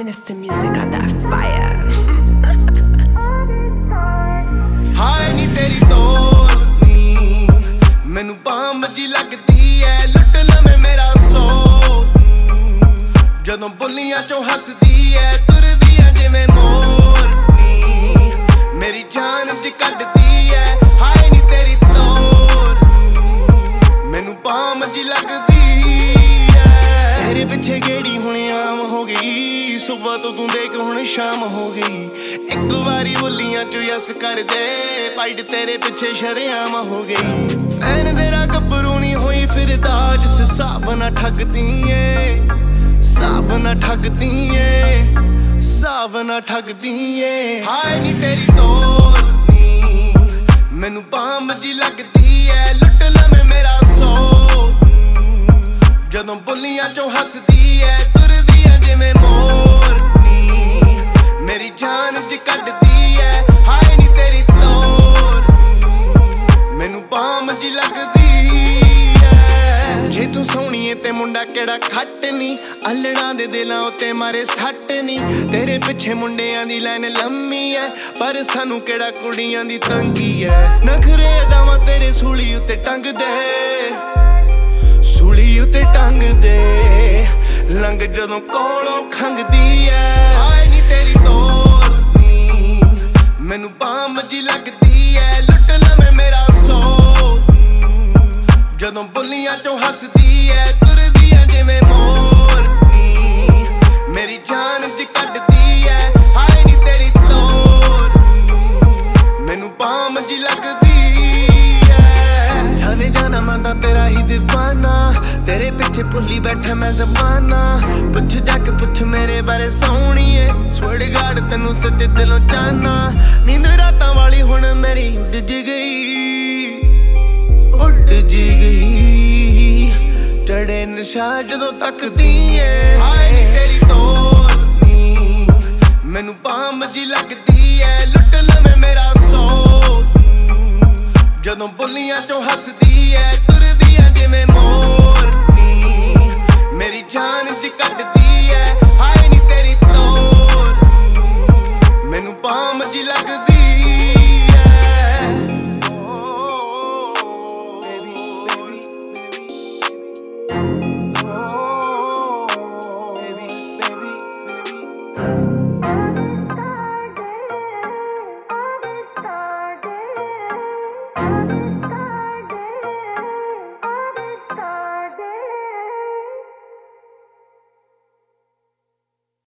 Minister Music got that fire. हाय नी तेरी तोड़नी मैनू balm जी लगदी है लुट लवे मेरा सो जदों बुलियां चों हसदी है तुरदी है जिवें मोरनी मेरी जान च कड्डदी है हाय नी तेरी तोड़नी मैनू बाम जी लगदी है तेरे पिछे गेड़ी हुण आम हो गई सुबह तो तू देख हुण शाम हो गई एक वारी बुलियां चो यस कर दे फाइट तेरे पिछे शरेआम हो गई फैन तेरा गब्बरू नी होई फिरदा जिस हिसाब ना ठगदी ऐ हिसाब ना ठगदी ऐ हिसाब ना ठगदी ऐ हाय नी तेरी तोड़नी मैनू बाम जी लगदी ऐ लुट लवे मेरा सो जदों बुलियां चो हसदी ऐ तुरदी ऐ जिवें मोरनी मेरी जान च कड्डदी ऐ हाय नी तेरी तोड़नी मैनू बाम जी लगदी ऐ जे तू सोहणीए ते मुंडा केड़ा खट नी अल्लड़ां दे दिलां उत्ते मारे सट नी तेरे पिछे मुंडियां दी लाइन लम्मी ऐ पर सानू केड़ा कुड़ियां दी तंगी ऐ नखरे अदावां तेरे सूली उत्ते टंग दे सूली उत्ते टंग दे लंघ जदों कोलों खंगदी ऐ हाय नी तेरी तोड़नी मैनू बाम जी लगदी ऐ लुट लवे मेरा सो जदों बुलियां चों हसदी ऐ तुरदी ऐ जिवें मोरनी मेरी जान च कड्डदी ऐ हाय नी तेरी तोड़नी मैनू बाम जी लगदी ऐ जाने जाना मैं तां तेरा ही दीवाना तेरे पिछे भुल्ली बैठा मैं ज़माना पुछ जाके पुछ मेरे बारे सोहणीए स्वेड गार्ड तैनू सच्चे दिलों चाहना नींद रातां वाली हुण मेरी उड़ जी गई चढ़े नशा जदों तकदी ऐ हाय नी तेरी तोड़नी मैनू बाम जी लगदी ऐ लुट लवे मेरा सो जदों बुलियां चों हसदी ऐ